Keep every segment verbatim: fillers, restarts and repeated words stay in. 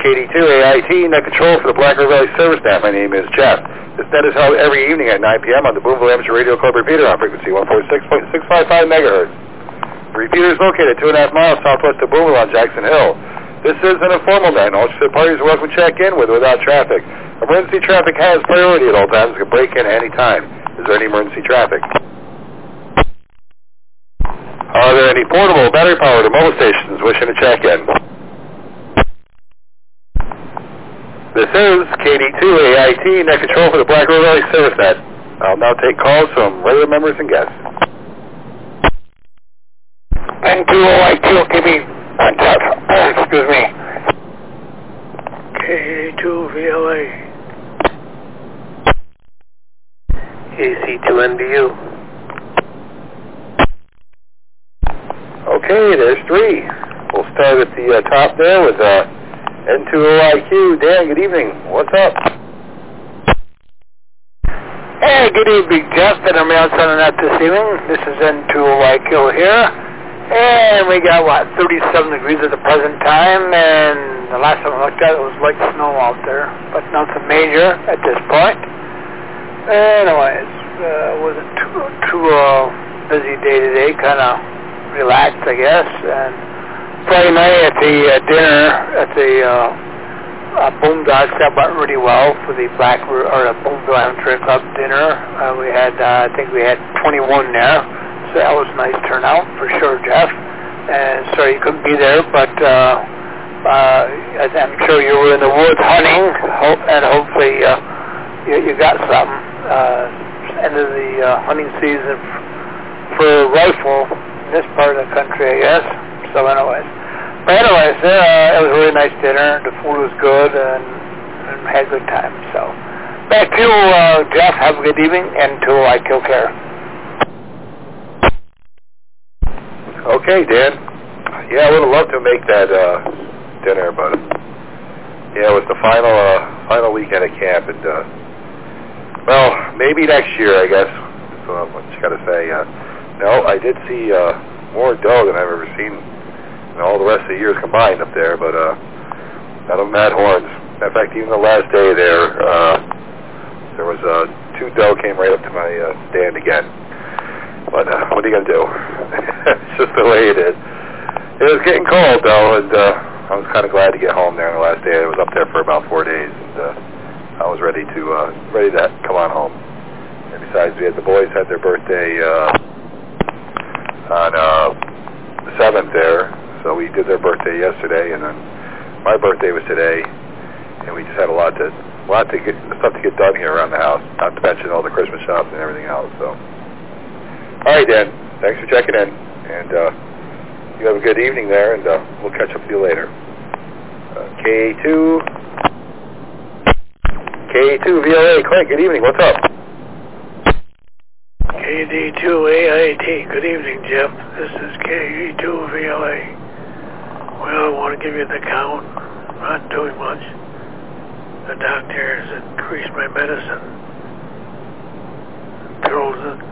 D two A I T, net control for the Black River Valley Service Net. My name is Jeff. This net is held every evening at nine p.m. on the Boonville Amateur Radio Club repeater on frequency one forty-six point six five five megahertz. The repeater is located two and a half miles southwest of Boonville on Jackson Hill. This is an informal net, and all interested parties are welcome to check in with or without traffic. Emergency traffic has priority at all times. You can break in any time. Is there any emergency traffic? Are there any portable, battery-powered, or mobile stations wishing to check in? This is K D two A I T, net control for the Black River Valley Service Net. I'll now take calls from regular members and guests. N two O I Q, give me, excuse me. K two V L A. A C two N B U. Okay, there's three. We'll start at the uh, top there with uh, N two O I Q. Dan, good evening. What's up? Hey, good evening, Jeff. And I'm out on that this evening. This is N two O I Q here. And we got, what, thirty-seven degrees at the present time. And the last time I looked at it, it was like snow out there. But nothing major at this point. Anyways, uh, wasn't too, too uh, busy day today. Kind of relaxed, I guess. And Friday night at the uh, dinner at the uh, uh, Boondocks, that went really well for the Black or the Boonville Amateur Club dinner. Uh, we had, uh, I think we had twenty-one there, so that was a nice turnout for sure, Jeff. And sorry you couldn't be there, but uh, uh, I'm sure you were in the woods hunting, hope, and hopefully uh, you, you got something. Uh, end of the uh, hunting season for rifle in this part of the country, I guess. So anyways, but anyways, uh, it was a really nice dinner. The food was good, and, and had a good time. So back to you, uh, Jeff. Have a good evening, and to I Kill Care. Okay, Dan. Yeah, I would have loved to make that uh, dinner, but yeah, it was the final uh, final weekend at camp, and uh, well, maybe next year, I guess. That's what you got to say. Uh, no, I did see uh, more doe than I've ever seen in all the rest of the years combined up there, but uh, none of them had horns. In fact, even the last day there, uh, there was uh, two doe came right up to my uh, stand again. But uh, what are you going to do? It's just the way it is. It was getting cold, though, and uh, I was kind of glad to get home there on the last day. I was up there for about four days, and uh, I was ready to uh, ready to come on home. And besides, we had the boys had their birthday uh, on uh, the seventh there, so we did their birthday yesterday, and then my birthday was today, and we just had a lot to a lot to get stuff to get done here around the house. Not to mention all the Christmas shops and everything else. So. All right, Dan. Thanks for checking in, and uh, you have a good evening there, and uh, we'll catch up with you later. Uh, K two, K two V L A, Clint. Good evening. What's up? K D two A I T. Good evening, Jeff. This is K D two V L A. Well, I want to give you the count. Not doing much. The doctor has increased my medicine. Pills that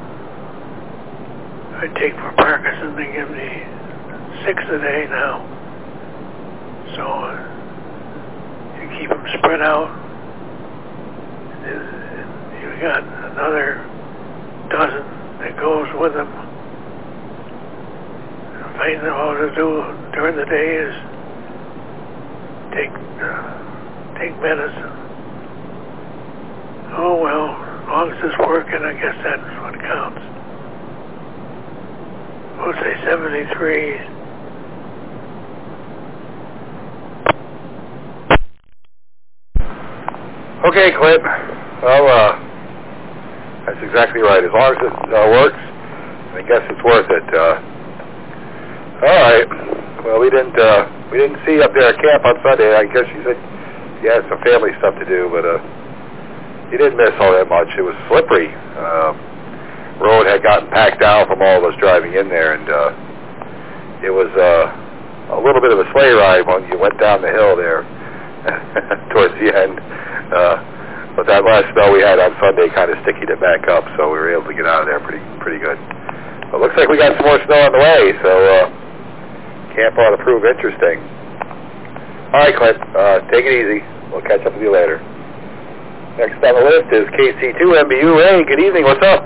I take for Parkinson, they give me six a day now. So uh, you keep them spread out. And you got another dozen that goes with them. The main thing all to do during the day is take uh, take medicine. Oh well, as long as it's working, I guess that's what counts. We'll say seventy-three. Okay, Clint. Well, uh, that's exactly right. As long as it uh, works, I guess it's worth it. Uh, all right. Well, we didn't uh, we didn't see you up there at camp on Sunday. I guess you said you had some family stuff to do, but uh, you didn't miss all that much. It was slippery. Uh, road had gotten packed down from all of us driving in there, and uh, it was uh, a little bit of a sleigh ride when you went down the hill there towards the end. Uh, but that last snow we had on Sunday kind of stickied it back up, so we were able to get out of there pretty pretty good. But it looks like we got some more snow on the way, so uh, camp ought to prove interesting. All right, Clint. Uh, take it easy. We'll catch up with you later. Next on the list is K C two M B U. Hey, good evening. What's up?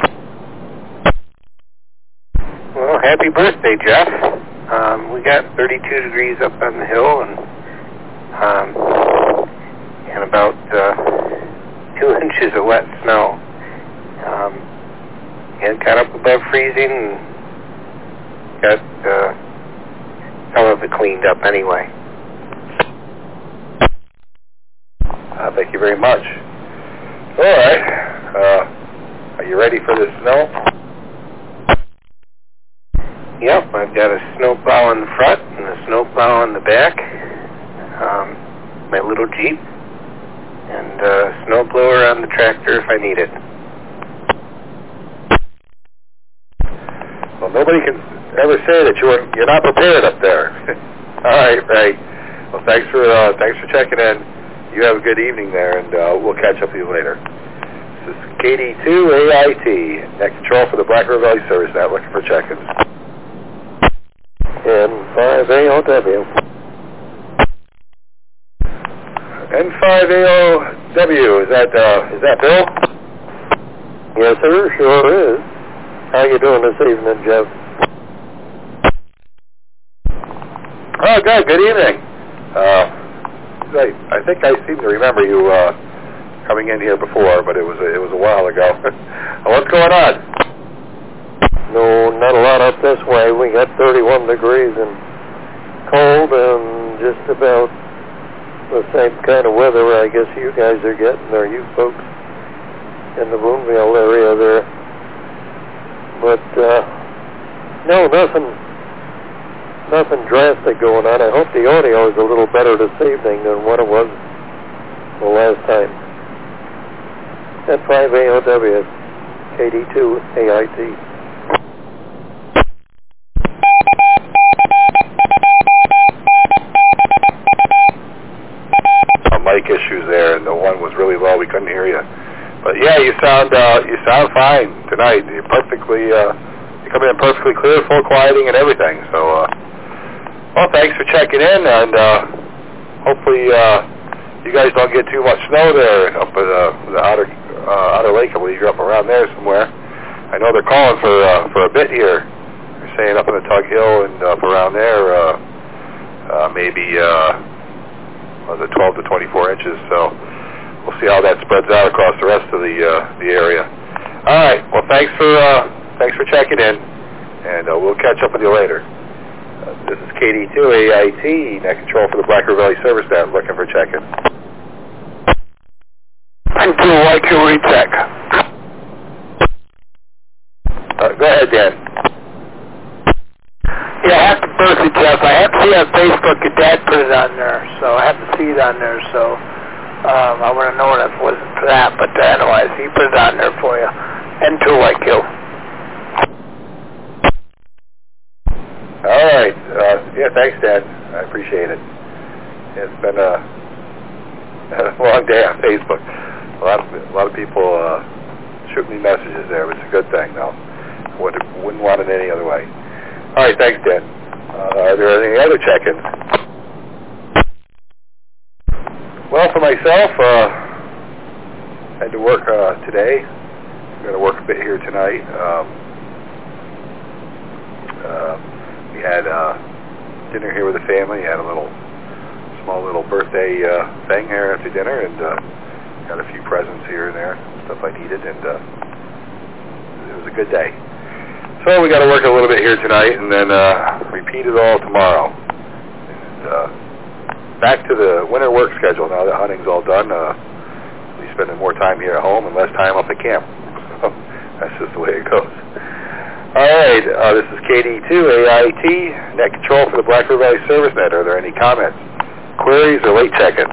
Well, happy birthday, Jeff. Um, we got thirty-two degrees up on the hill and um, and about uh, two inches of wet snow. Um, and got up above freezing and got uh, some of it cleaned up anyway. Uh, thank you very much. All right. Uh, are you ready for the snow? Yep, I've got a snowplow in the front and a snowplow in the back, um, my little Jeep, and a snowblower on the tractor if I need it. Well, nobody can ever say that you're you're not prepared up there. All right, right. Well, thanks for uh, thanks for checking in. You have a good evening there, and uh, we'll catch up with you later. This is K D two A I T, net control for the Black River Valley Service Net, looking for check-ins. N five A O W. N five A O W, is that uh, is that Bill? Yes, sir, sure is. How you doing this evening, Jeff? Oh, good. Good evening. Uh, I, I think I seem to remember you uh, coming in here before, but it was a, it was a while ago. What's going on? No, not a lot up this way. We got thirty-one degrees and cold and just about the same kind of weather I guess you guys are getting, or you folks in the Boonville area there. But, uh, no, nothing, nothing drastic going on. I hope the audio is a little better this evening than what it was the last time. N five A O W, K D two A I T. Mic issues there, and the one was really low. We couldn't hear you. But yeah, you sound uh, you sound fine tonight. You're perfectly uh, you come in perfectly clear, full quieting and everything. So, uh, well, thanks for checking in, and uh, hopefully uh, you guys don't get too much snow there up at uh, the Otter uh, Otter Lake. I believe you're up around there somewhere. I know they're calling for uh, for a bit here. They're saying up in the Tug Hill and up around there, uh, uh, maybe. Uh, was it twelve to twenty-four inches, so we'll see how that spreads out across the rest of the uh, the area. All right, well, thanks for uh, thanks for checking in, and uh, we'll catch up with you later. Uh, this is K D two A I T, net control for the Black River Valley Service Net, looking for check-in. And to like your recheck. Uh, go ahead, Dan. Yeah, happy birthday, Jeff. I have to see on Facebook your dad put it on there, so I have to see it on there, so um, I would have known if it wasn't for that, but uh, otherwise he put it on there for you. And too, like you. All right. Uh, yeah, thanks, Dad. I appreciate it. It's been a, a long day on Facebook. A lot of, a lot of people uh, shoot me messages there, which is a good thing, though. Wouldn't, wouldn't want it any other way. All right, thanks, Dan. Uh, are there any other check-ins? Well, for myself, uh, I had to work uh, today. I'm going to work a bit here tonight. Um, uh, we had uh, dinner here with the family. Had a little, small little birthday uh, thing here after dinner, and uh, got a few presents here and there, stuff I needed, and uh, it was a good day. So we got to work a little bit here tonight, and then uh, repeat it all tomorrow. And uh, back to the winter work schedule now that hunting's all done. Uh, we'll be spending more time here at home and less time up at camp. That's just the way it goes. All right, uh, this is K D two A I T, net control for the Black River Valley Service Net. Are there any comments, queries, or late check-ins?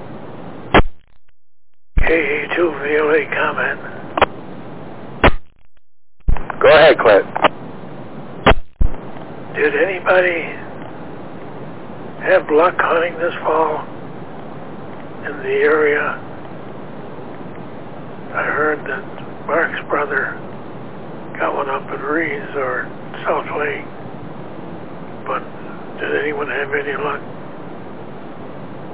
K D two V L A comment. Go ahead, Clint. Did anybody have luck hunting this fall in the area? I heard that Mark's brother got one up at Reed's or South Lake, but did anyone have any luck?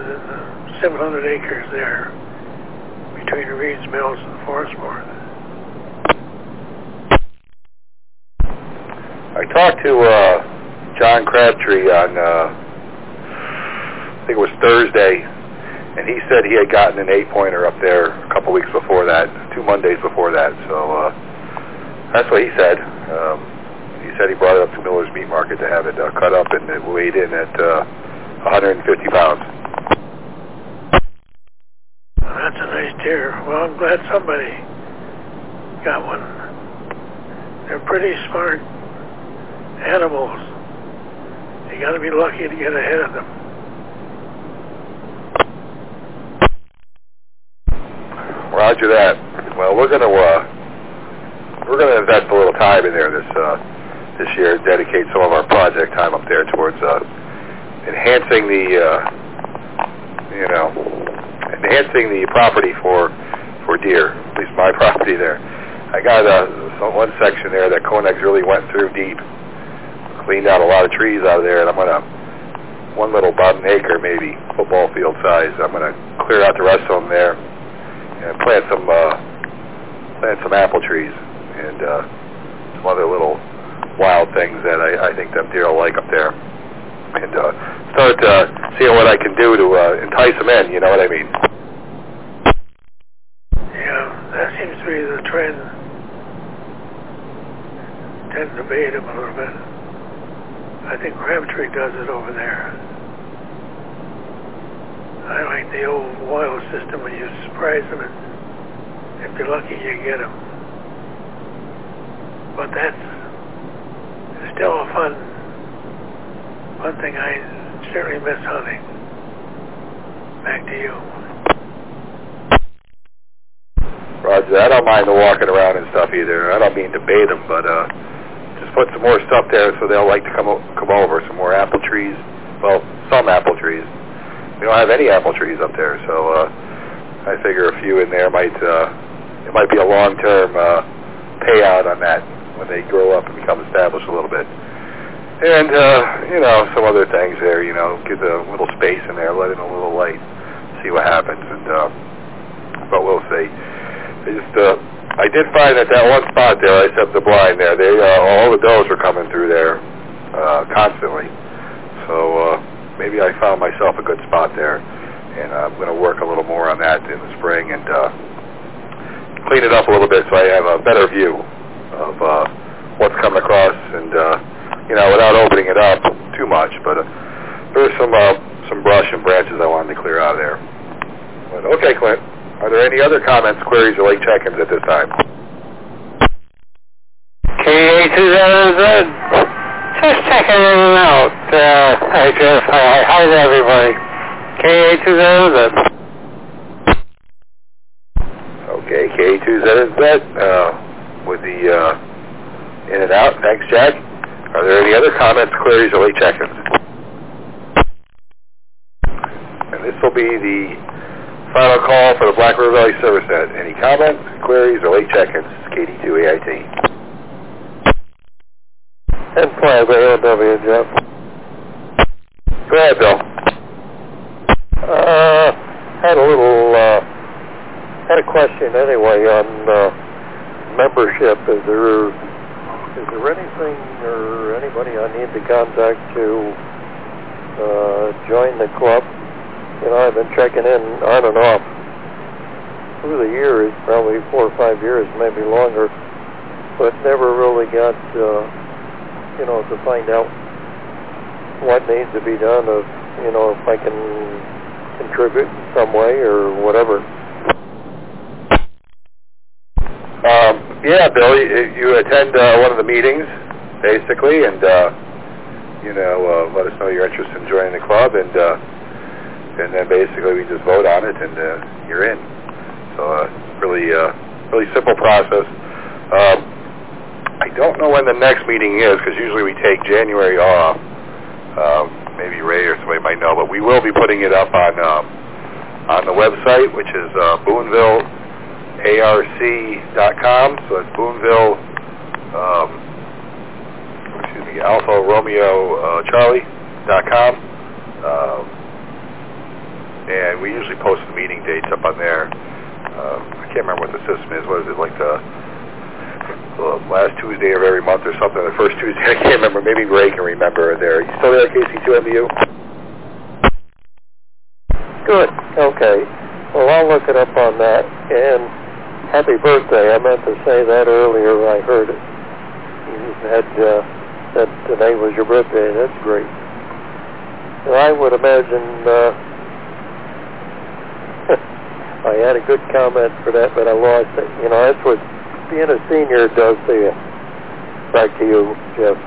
than the seven hundred acres there between Reed's Mills and Forestmore. I talked to uh, John Crabtree on, uh, I think it was Thursday, and he said he had gotten an eight-pointer up there a couple weeks before that, two Mondays before that. So uh, that's what he said. Um, he said he brought it up to Miller's Meat Market to have it uh, cut up, and it weighed in at uh, one hundred fifty pounds. That's a nice deer. Well, I'm glad somebody got one. They're pretty smart animals. You got to be lucky to get ahead of them. Roger that. Well, we're gonna uh, we're gonna invest a little time in there this uh, this year, and dedicate some of our project time up there towards uh, enhancing the uh, you know enhancing the property for for deer. At least my property there. I got uh, some, one section there that Konex really went through deep, cleaned out a lot of trees out of there, and I'm gonna one little about an acre, maybe football field size. I'm gonna clear out the rest of them there. And plant some uh, plant some apple trees and uh, some other little wild things that I, I think them deer will like up there, and uh, start uh, seeing what I can do to uh, entice them in. You know what I mean? Yeah, that seems to be the trend. Tend to bait them a little bit. I think Crabtree does it over there. I like the old wild system when you surprise them, and if you're lucky, you get them. But that's still a fun, fun thing. I certainly miss hunting. Back to you. Roger. I don't mind the walking around and stuff either. I don't mean to bait them, but uh, just put some more stuff there so they'll like to come o- come over. Some more apple trees. Well, some apple trees. We don't have any apple trees up there, so uh, I figure a few in there might uh, it might be a long-term uh, payout on that when they grow up and become established a little bit. And uh, you know, some other things there. You know, give a little space in there, let in a little light, see what happens. And uh, but we'll see. I just uh, I did find that that one spot there, I set the blind there. They uh, all the does were coming through there uh, constantly. So. Uh, Maybe I found myself a good spot there, and uh, I'm going to work a little more on that in the spring and uh, clean it up a little bit so I have a better view of uh, what's coming across, and uh, you know, without opening it up too much. But uh, there's some uh, some brush and branches I wanted to clear out of there. But, okay, Clint, are there any other comments, queries, or late check-ins at this time? K A two Z. Just checking in and out. Uh, I just, hi, hi to everybody. K A two Z. Okay, K A two Z uh, with the uh, in and out. Thanks, Jack. Are there any other comments, queries, or late check-ins? And this will be the final call for the Black River Valley Service Net. Any comments, queries, or late check-ins? K D two A I T. And five A O W, Jeff. Go ahead, Bill. Uh, had a little, uh, had a question anyway on uh, membership. Is there, is there anything or anybody I need to contact to uh, join the club? You know, I've been checking in on and off through the years, probably four or five years, maybe longer, but never really got... Uh, you know, to find out what needs to be done, if, you know, if I can contribute in some way or whatever. Um, yeah, Bill, you, you attend uh, one of the meetings, basically, and, uh, you know, uh, let us know you're interested in joining the club, and uh, and then basically we just vote on it, and uh, you're in. So, uh, really, uh, really simple process. Um, I don't know when the next meeting is, because usually we take January off. Um, maybe Ray or somebody might know, but we will be putting it up on um, on the website, which is uh, Boonville A R C dot com. So it's Boonville, um, excuse me, Alpha Romeo uh, Charlie dot com. Um, and we usually post the meeting dates up on there. Uh, I can't remember what the system is. What is it, like the, the last Tuesday of every month or something? The first Tuesday, I can't remember. Maybe Ray can remember there. You still there, K C two M B U? Good. Okay. Well, I'll look it up on that. And happy birthday. I meant to say that earlier. I heard it. You had uh, that today was your birthday. That's great. Well, I would imagine uh, I had a good comment for that, but I lost it. You know, that's what being a senior does to you. Back to you, Jeff.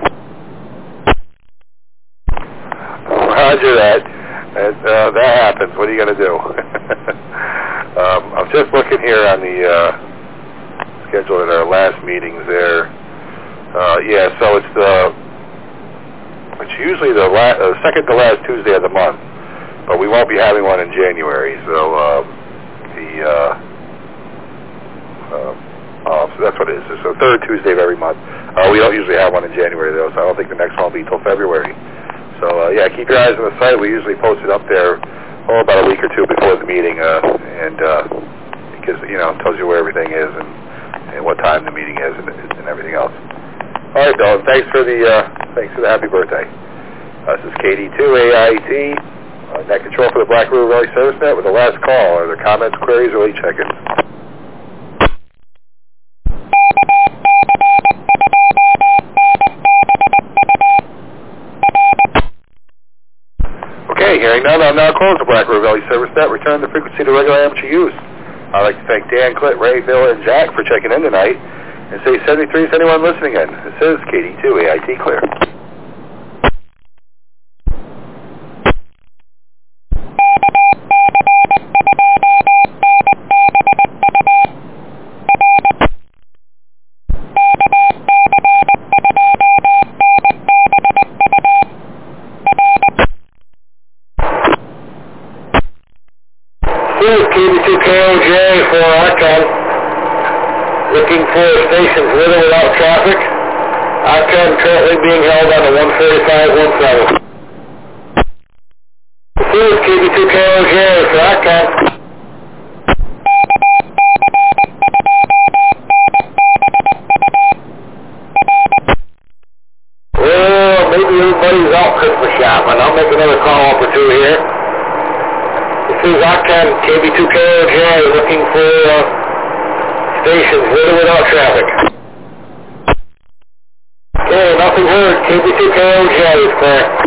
Roger that. And, uh, that happens. What are you going to do? um, I'm just looking here on the uh, schedule at our last meetings there. Uh, yeah, so it's the it's usually the la- uh, second to last Tuesday of the month, but we won't be having one in January. So uh, the uh, uh, uh, so that's what it is. So third Tuesday of every month. Uh, we don't usually have one in January though, so I don't think the next one will be until February. So, uh, yeah, keep your eyes on the site. We usually post it up there, oh, about a week or two before the meeting, uh, and uh, because, you know, it tells you where everything is and, and what time the meeting is and, and everything else. All right, Bill, thanks for the, uh, thanks for the happy birthday. Uh, this is K D two A I T, uh, net control for the Black River Valley Service Net with the last call. Are there comments, queries, or late check-ins? Okay, hearing none, I'll now close the Black River Valley Service Net, return the frequency to regular amateur use. I'd like to thank Dan, Clint, Ray, Bill, and Jack for checking in tonight, and say seventy-three to anyone listening in. This is K D two A I T clear. K B two K O J for Arcon, looking for stations with or without traffic. Arcon currently being held on the one forty-five one seven. This is K B two K O J for Arcon. Well, maybe everybody's out Christmas shopping. I'll make another call up or two here. This is Arcon, K B two K O J, looking for uh, stations with or without traffic. Okay, nothing heard. K B two K O J is clear.